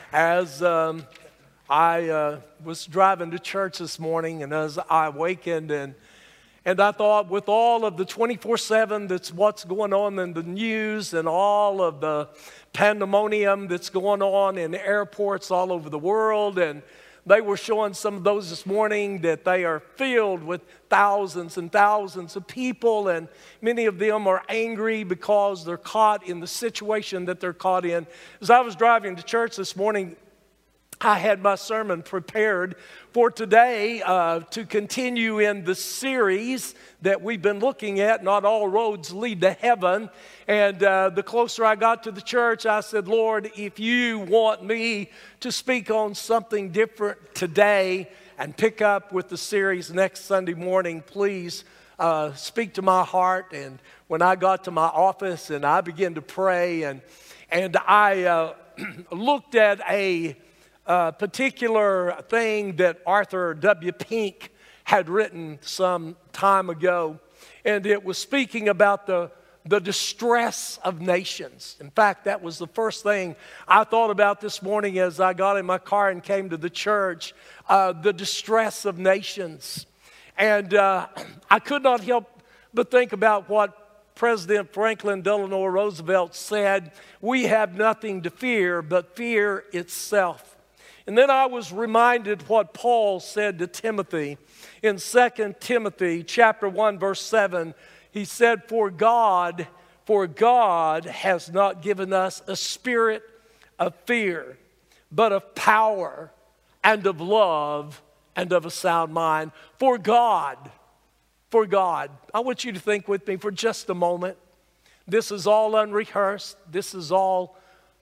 As I was driving to church this morning, and as I awakened, and I thought, with all of the 24/7 that's what's going on in the news and all of the pandemonium that's going on in airports all over the world, and they were showing some of those this morning that they are filled with thousands and thousands of people, and many of them are angry because they're caught in the situation that they're caught in. As I was driving to church this morning, I had my sermon prepared for today to continue in the series that we've been looking at, Not All Roads Lead to Heaven. And the closer I got to the church, I said, Lord, if you want me to speak on something different today and pick up with the series next Sunday morning, please speak to my heart. And when I got to my office and I began to pray, and I looked at a particular thing that Arthur W. Pink had written some time ago, and it was speaking about the distress of nations. In fact, that was the first thing I thought about this morning as I got in my car and came to the church, the distress of nations. And I could not help but think about what President Franklin Delano Roosevelt said: we have nothing to fear but fear itself. And then I was reminded what Paul said to Timothy in 2 Timothy chapter 1, verse 7. He said, For God has not given us a spirit of fear, but of power and of love and of a sound mind. For God. I want you to think with me for just a moment. This is all unrehearsed. This is all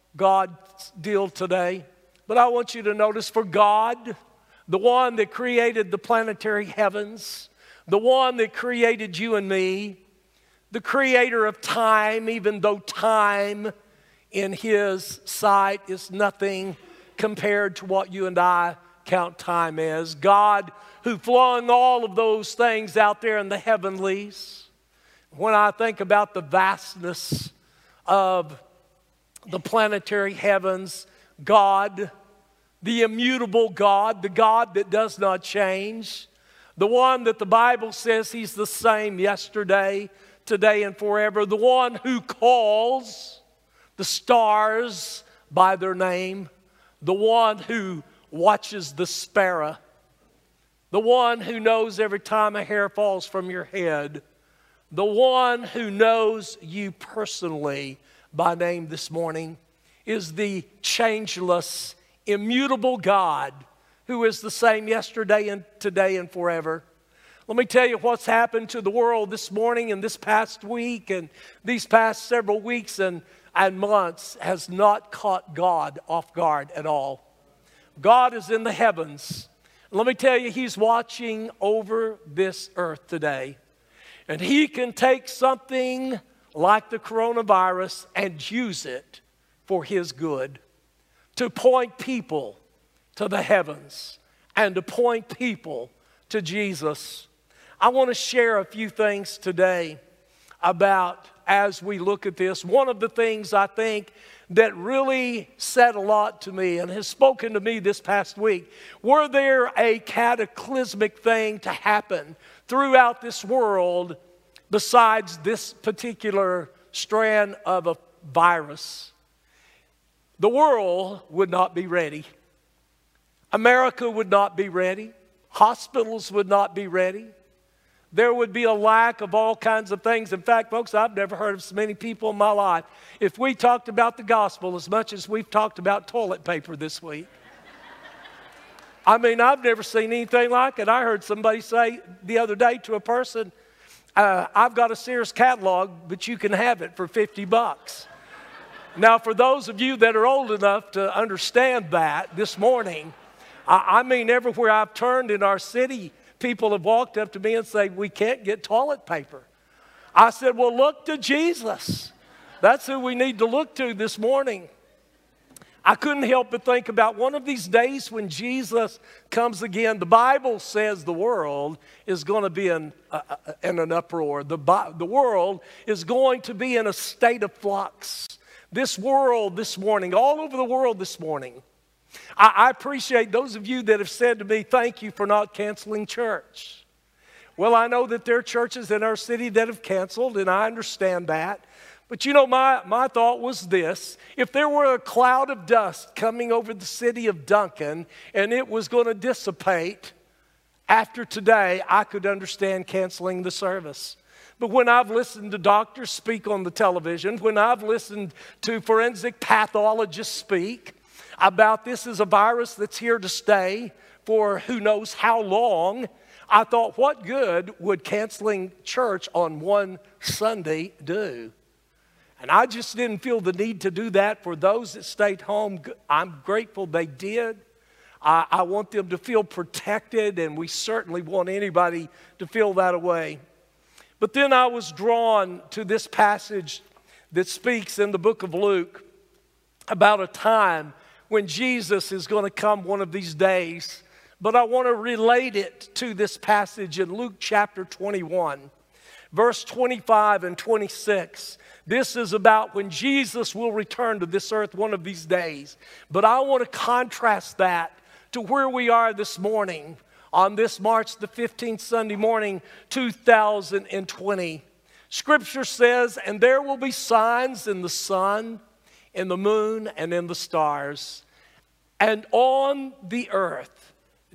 God's deal today. But I want you to notice, for God, the one that created the planetary heavens, the one that created you and me, the creator of time, even though time in his sight is nothing compared to what you and I count time as. God who flung all of those things out there in the heavenlies. When I think about the vastness of the planetary heavens, God, the immutable God, the God that does not change, the one that the Bible says he's the same yesterday, today, and forever, the one who calls the stars by their name, the one who watches the sparrow, the one who knows every time a hair falls from your head, the one who knows you personally by name this morning, is the changeless, immutable God who is the same yesterday and today and forever. Let me tell you what's happened to the world this morning and this past week and these past several weeks and months has not caught God off guard at all. God is in the heavens. Let me tell you, he's watching over this earth today. And he can take something like the coronavirus and use it for his good, to point people to the heavens and to point people to Jesus. I want to share a few things today about, as we look at this, one of the things I think that really said a lot to me and has spoken to me this past week. Were there a cataclysmic thing to happen throughout this world besides this particular strand of a virus, the world would not be ready. America would not be ready. Hospitals would not be ready. There would be a lack of all kinds of things. In fact, folks, I've never heard of so many people in my life. If we talked about the gospel as much as we've talked about toilet paper this week. I mean, I've never seen anything like it. I heard somebody say the other day to a person, I've got a Sears catalog, but you can have it for $50. Now, for those of you that are old enough to understand that this morning, I mean, everywhere I've turned in our city, people have walked up to me and said, we can't get toilet paper. I said, well, look to Jesus. That's who we need to look to this morning. I couldn't help but think about one of these days when Jesus comes again. The Bible says the world is going to be in an uproar. The world is going to be in a state of flux. This world this morning, all over the world this morning, I appreciate those of you that have said to me, thank you for not canceling church. Well, I know that there are churches in our city that have canceled, and I understand that. But you know, my thought was this: if there were a cloud of dust coming over the city of Duncan and it was going to dissipate after today, I could understand canceling the service. But when I've listened to doctors speak on the television, when I've listened to forensic pathologists speak about this is a virus that's here to stay for who knows how long, I thought, what good would canceling church on one Sunday do? And I just didn't feel the need to do that for those that stayed home. I'm grateful they did. I want them to feel protected, and we certainly want anybody to feel that way. But then I was drawn to this passage that speaks in the book of Luke about a time when Jesus is going to come one of these days. But I want to relate it to this passage in Luke chapter 21, verse 25 and 26. This is about when Jesus will return to this earth one of these days. But I want to contrast that to where we are this morning on this March the 15th Sunday morning, 2020. Scripture says, and there will be signs in the sun, in the moon, and in the stars, and on the earth,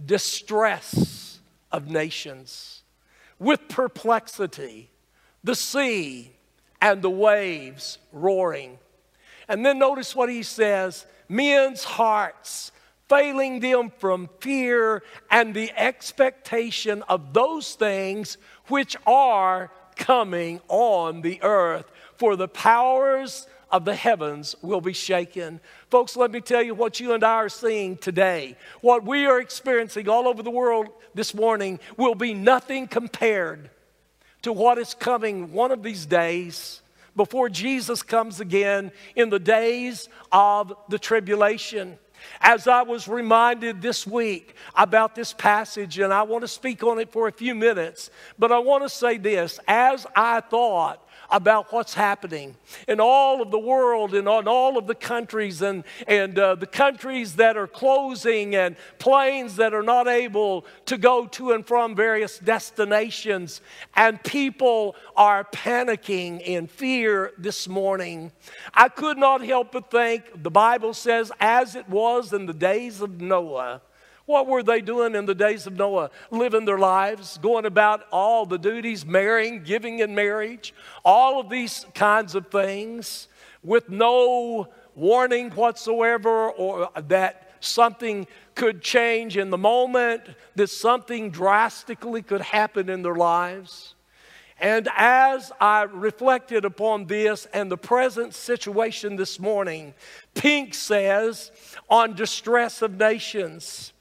distress of nations, with perplexity, the sea and the waves roaring. And then notice what he says, men's hearts failing them from fear and the expectation of those things which are coming on the earth, for the powers of the heavens will be shaken. Folks, let me tell you what you and I are seeing today. What we are experiencing all over the world this morning will be nothing compared to what is coming one of these days before Jesus comes again in the days of the tribulation. As I was reminded this week about this passage, and I want to speak on it for a few minutes, but I want to say this: as I thought about what's happening in all of the world and on all of the countries and the countries that are closing and planes that are not able to go to and from various destinations, and people are panicking in fear this morning, I could not help but think, the Bible says, as it was in the days of Noah. What were they doing in the days of Noah? Living their lives, going about all the duties, marrying, giving in marriage, all of these kinds of things with no warning whatsoever, or that something could change in the moment, that something drastically could happen in their lives. And as I reflected upon this and the present situation this morning, Pink says, on distress of nations,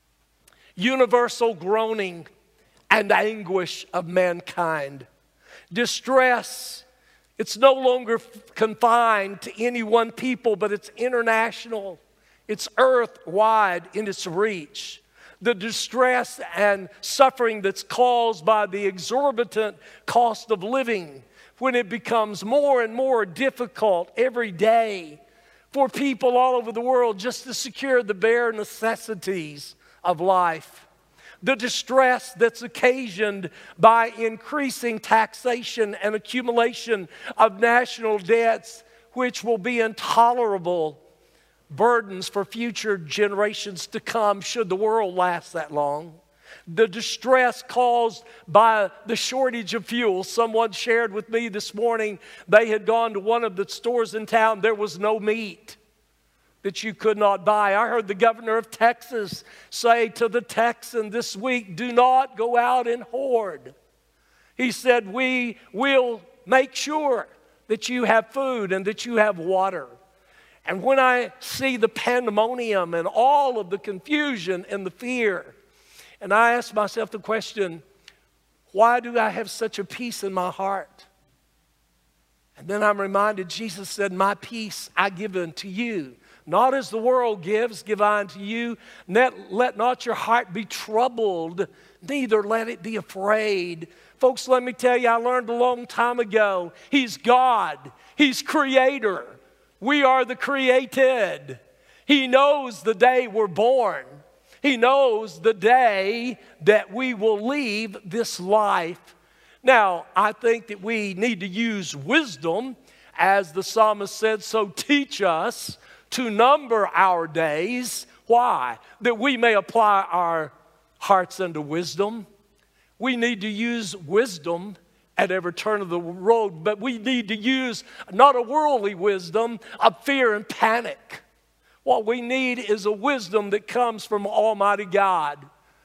universal groaning and anguish of mankind. Distress, it's no longer confined to any one people, but it's international. It's earth-wide in its reach. The distress and suffering that's caused by the exorbitant cost of living, when it becomes more and more difficult every day for people all over the world just to secure the bare necessities of life. The distress that's occasioned by increasing taxation and accumulation of national debts, which will be intolerable burdens for future generations to come should the world last that long. The distress caused by the shortage of fuel. Someone shared with me this morning they had gone to one of the stores in town. There was no meat that you could not buy. I heard the governor of Texas say to the Texan this week, do not go out and hoard. He said, we will make sure that you have food and that you have water. And when I see the pandemonium and all of the confusion and the fear, and I ask myself the question, why do I have such a peace in my heart? And then I'm reminded Jesus said, my peace I give unto you. Not as the world gives, give I unto you. Let not your heart be troubled, neither let it be afraid. Folks, let me tell you, I learned a long time ago, He's God. He's Creator. We are the created. He knows the day we're born. He knows the day that we will leave this life. Now, I think that we need to use wisdom, as the psalmist said, so teach us to number our days. Why? That we may apply our hearts unto wisdom. We need to use wisdom at every turn of the road, but we need to use not a worldly wisdom of fear and panic. What we need is a wisdom that comes from Almighty God.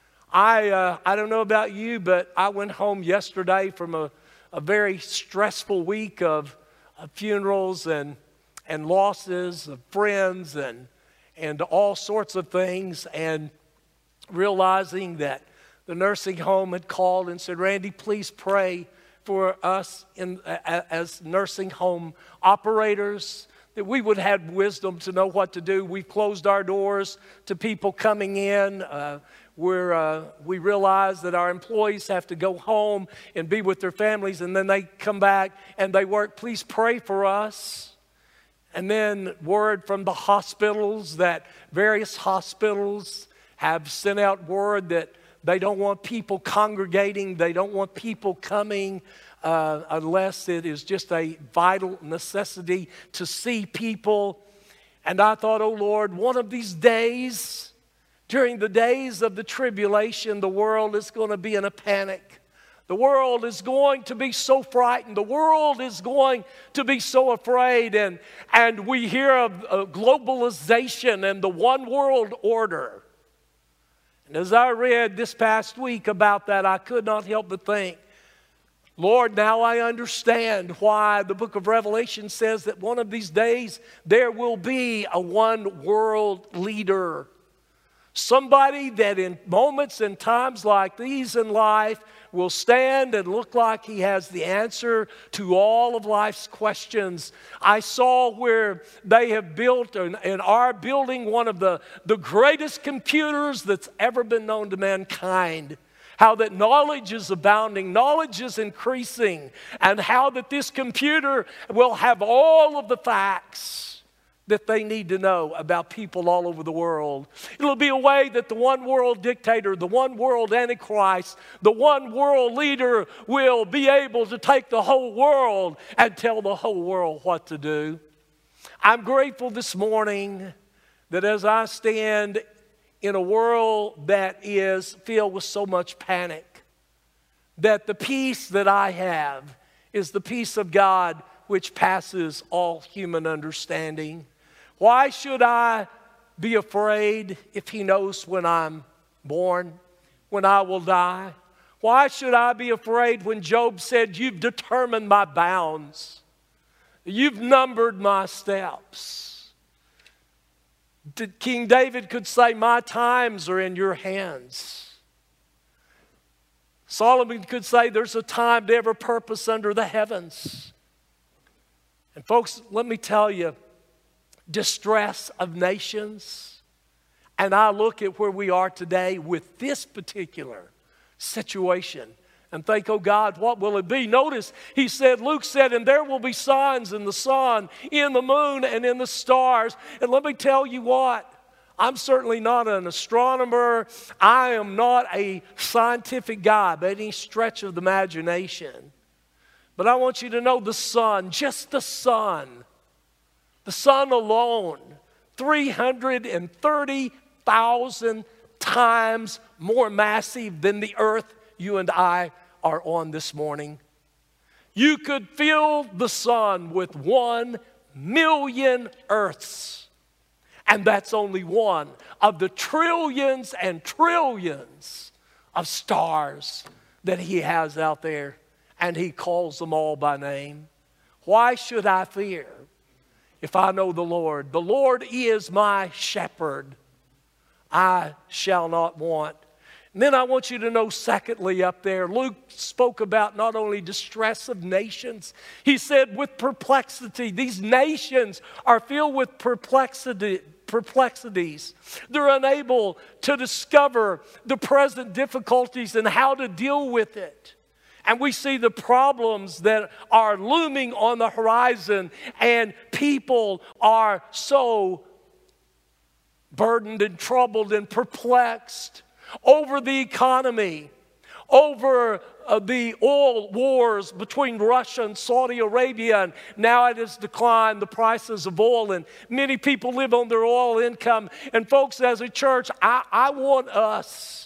I don't know about you, but I went home yesterday from a very stressful week of funerals and losses of friends and all sorts of things, and realizing that the nursing home had called and said, Randy, please pray for us as nursing home operators, that we would have wisdom to know what to do. We've closed our doors to people coming in. We realize that our employees have to go home and be with their families, and then they come back and they work. Please pray for us. And then word from the hospitals, that various hospitals have sent out word that they don't want people congregating. They don't want people coming unless it is just a vital necessity to see people. And I thought, oh Lord, one of these days, during the days of the tribulation, the world is going to be in a panic. The world is going to be so frightened. The world is going to be so afraid. And we hear of globalization and the one world order. And as I read this past week about that, I could not help but think, Lord, now I understand why the book of Revelation says that one of these days there will be a one world leader. Somebody that in moments and times like these in life will stand and look like he has the answer to all of life's questions. I saw where they have built and are building one of the greatest computers that's ever been known to mankind. How that knowledge is abounding, knowledge is increasing, and how that this computer will have all of the facts that they need to know about people all over the world. It'll be a way that the one world dictator, the one world antichrist, the one world leader will be able to take the whole world and tell the whole world what to do. I'm grateful this morning that as I stand in a world that is filled with so much panic, that the peace that I have is the peace of God which passes all human understanding. Why should I be afraid if He knows when I'm born, when I will die? Why should I be afraid when Job said, you've determined my bounds, you've numbered my steps? King David could say, my times are in your hands. Solomon could say, there's a time to every purpose under the heavens. And folks, let me tell you, distress of nations, and I look at where we are today with this particular situation and think, oh God, what will it be? Notice he said, Luke said, and there will be signs in the sun, in the moon, and in the stars. And let me tell you what, I'm certainly not an astronomer. I am not a scientific guy by any stretch of the imagination. But I want you to know the sun, just the sun alone, 330,000 times more massive than the earth you and I are on this morning. You could fill the sun with 1 million earths. And that's only one of the trillions and trillions of stars that He has out there. And He calls them all by name. Why should I fear if I know the Lord? The Lord is my shepherd. I shall not want. And then I want you to know, secondly, up there, Luke spoke about not only distress of nations. He said with perplexity. These nations are filled with perplexities. They're unable to discover the present difficulties and how to deal with it. And we see the problems that are looming on the horizon, and people are so burdened and troubled and perplexed over the economy, over the oil wars between Russia and Saudi Arabia, and now it has declined the prices of oil, and many people live on their oil income. And folks, as a church, I want us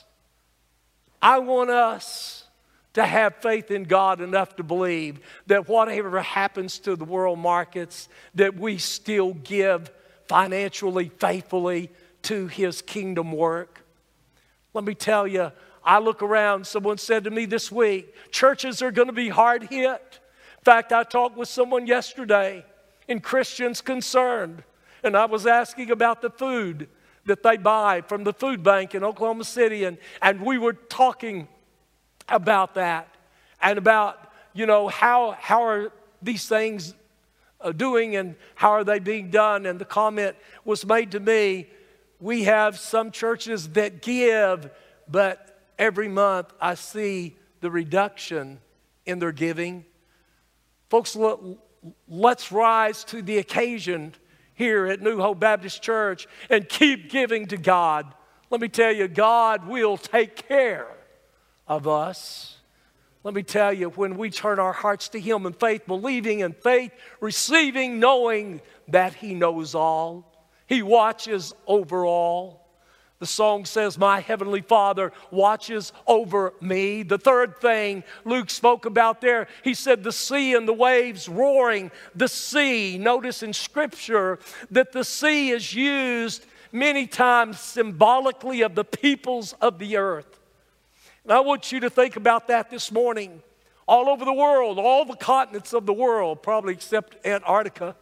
to have faith in God enough to believe that whatever happens to the world markets, that we still give financially, faithfully to His kingdom work. Let me tell you, I look around, someone said to me this week, churches are going to be hard hit. In fact, I talked with someone yesterday, and Christians concerned, and I was asking about the food that they buy from the food bank in Oklahoma City, and we were talking about that and about, how are these things doing and how are they being done. And the comment was made to me, we have some churches that give, but every month I see the reduction in their giving. Folks, let's rise to the occasion here at New Hope Baptist Church and keep giving to God. Let me tell you, God will take care of us. Let me tell you, when we turn our hearts to Him in faith, believing in faith, receiving, knowing that He knows all, He watches over all. The song says, my Heavenly Father watches over me. The third thing Luke spoke about there, he said the sea and the waves roaring. The sea, notice in Scripture that the sea is used many times symbolically of the peoples of the earth. And I want you to think about that this morning. All over the world, all the continents of the world, probably except Antarctica,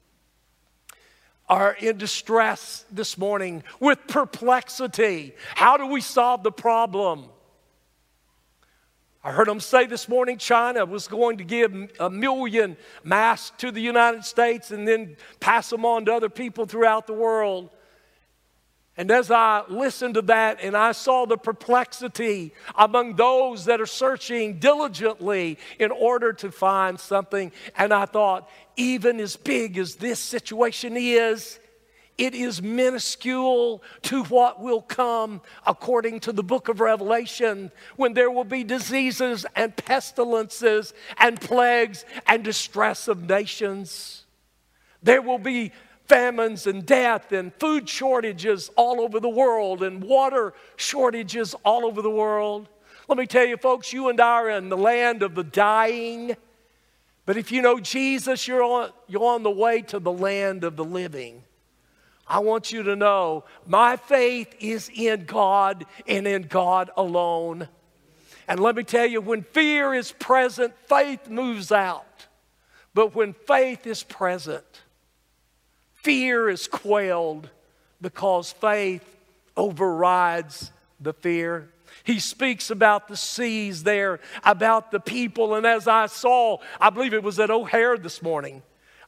are in distress this morning with perplexity. How do we solve the problem? I heard them say this morning China was going to give 1 million masks to the United States and then pass them on to other people throughout the world. And as I listened to that and I saw the perplexity among those that are searching diligently in order to find something, and I thought, even as big as this situation is, it is minuscule to what will come according to the book of Revelation, when there will be diseases and pestilences and plagues and distress of nations. There will be famines and death and food shortages all over the world and water shortages all over the world. Let me tell you, folks, you and I are in the land of the dying. But if you know Jesus, you're on the way to the land of the living. I want you to know my faith is in God and in God alone. And let me tell you, when fear is present, faith moves out. But when faith is present, fear is quelled because faith overrides the fear. He speaks about the seas there, about the people. And as I saw, I believe it was at O'Hare this morning,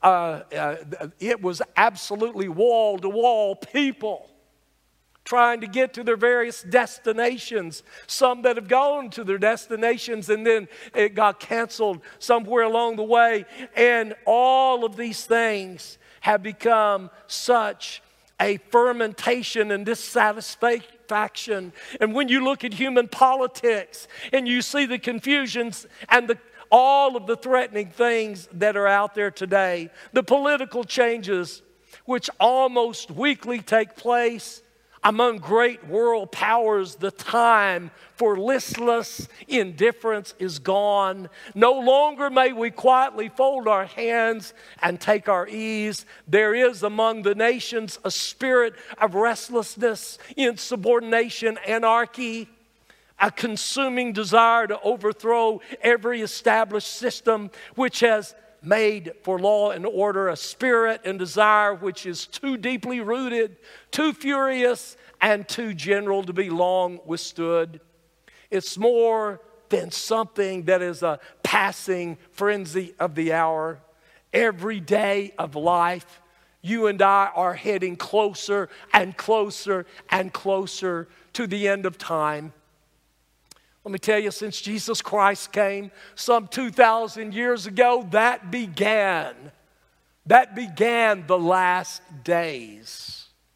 it was absolutely wall-to-wall people trying to get to their various destinations. Some that have gone to their destinations and then it got canceled somewhere along the way. And all of these things have become such a fermentation and dissatisfaction. And when you look at human politics and you see the confusions and all of the threatening things that are out there today, the political changes which almost weekly take place among great world powers, the time for listless indifference is gone. No longer may we quietly fold our hands and take our ease. There is among the nations a spirit of restlessness, insubordination, anarchy, a consuming desire to overthrow every established system which has made for law and order, a spirit and desire which is too deeply rooted, too furious, and too general to be long withstood. It's more than something that is a passing frenzy of the hour. Every day of life, you and I are heading closer and closer and closer to the end of time. Let me tell you, since Jesus Christ came some 2,000 years ago, that began the last days.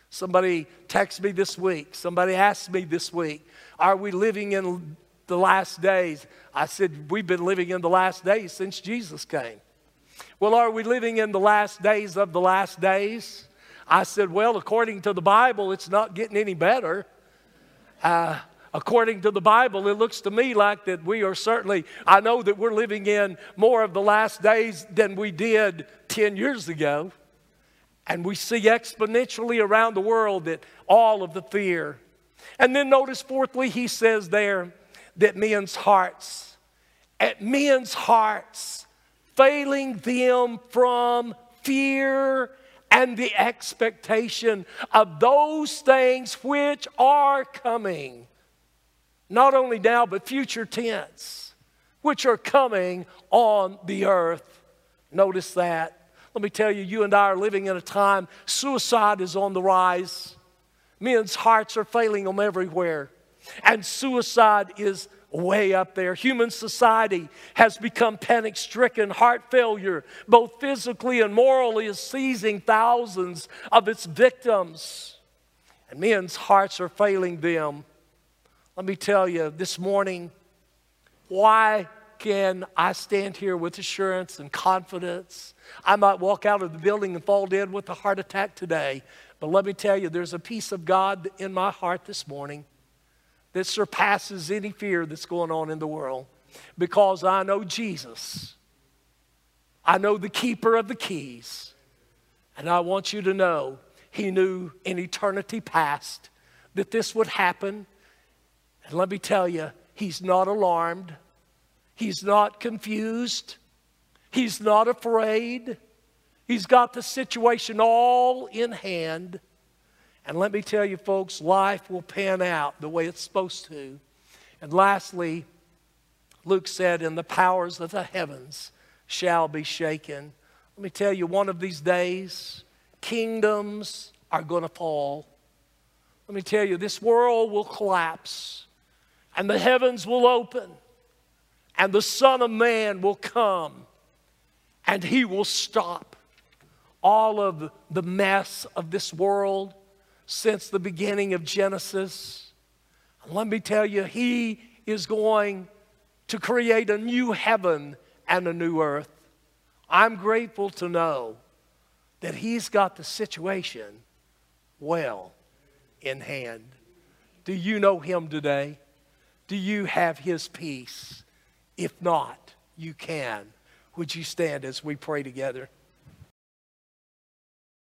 Somebody texted me this week. Somebody asked me this week, are we living in the last days? I said, we've been living in the last days since Jesus came. Well, are we living in the last days of the last days? I said, well, according to the Bible, it's not getting any better. According to the Bible, it looks to me like that we are certainly, I know that we're living in more of the last days than we did 10 years ago. And we see exponentially around the world that all of the fear. And then notice fourthly, he says there that men's hearts, failing them from fear and the expectation of those things which are coming. Not only now, but future tense, which are coming on the earth. Notice that. Let me tell you, you and I are living in a time, suicide is on the rise. Men's hearts are failing them everywhere. And suicide is way up there. Human society has become panic-stricken. Heart failure, both physically and morally, is seizing thousands of its victims. And men's hearts are failing them. Let me tell you this morning, why can I stand here with assurance and confidence? I might walk out of the building and fall dead with a heart attack today. But let me tell you, there's a peace of God in my heart this morning that surpasses any fear that's going on in the world. Because I know Jesus. I know the keeper of the keys. And I want you to know, he knew in eternity past that this would happen. And let me tell you, he's not alarmed. He's not confused. He's not afraid. He's got the situation all in hand. And let me tell you, folks, life will pan out the way it's supposed to. And lastly, Luke said, and the powers of the heavens shall be shaken. Let me tell you, one of these days, kingdoms are going to fall. Let me tell you, this world will collapse. And the heavens will open. And the Son of Man will come. And he will stop all of the mess of this world since the beginning of Genesis. And let me tell you, he is going to create a new heaven and a new earth. I'm grateful to know that he's got the situation well in hand. Do you know him today? Do you have his peace? If not, you can. Would you stand as we pray together?